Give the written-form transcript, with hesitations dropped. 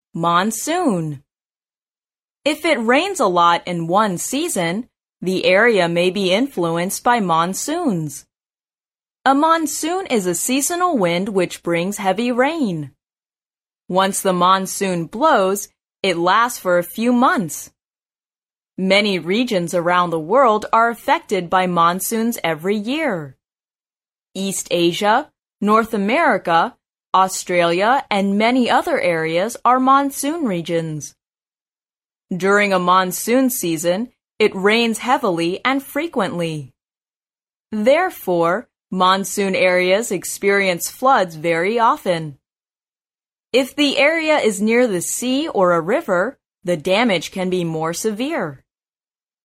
Monsoon. If it rains a lot in one season, the area may be influenced by monsoons. A monsoon is a seasonal wind which brings heavy rain. Once the monsoon blows, it lasts for a few months. Many regions around the world are affected by monsoons every year. East Asia, North America, Australia, and many other areas are monsoon regions. During a monsoon season, it rains heavily and frequently. Therefore, monsoon areas experience floods very often. If the area is near the sea or a river, the damage can be more severe.